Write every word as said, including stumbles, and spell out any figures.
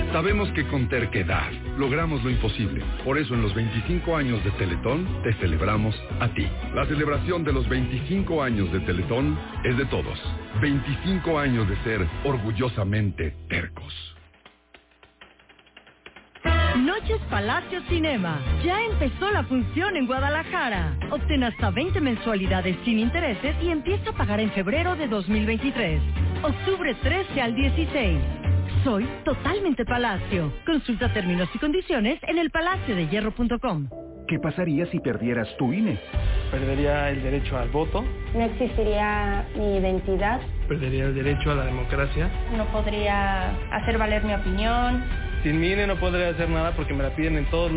Sabemos que con terquedad logramos lo imposible. Por eso en los veinticinco años de Teletón te celebramos a ti. La celebración de los veinticinco años de Teletón es de todos. veinticinco años de ser orgullosamente tercos. Noches Palacio Cinema. Ya empezó la función en Guadalajara. Obtén hasta veinte mensualidades sin intereses y empieza a pagar en febrero de dos mil veintitrés. Octubre trece al dieciséis. Soy totalmente Palacio. Consulta términos y condiciones en el palacio de hierro punto com. ¿Qué pasaría si perdieras tu I N E? Perdería el derecho al voto. No existiría mi identidad. Perdería el derecho a la democracia. No podría hacer valer mi opinión. Sin mi I N E no podría hacer nada porque me la piden en todos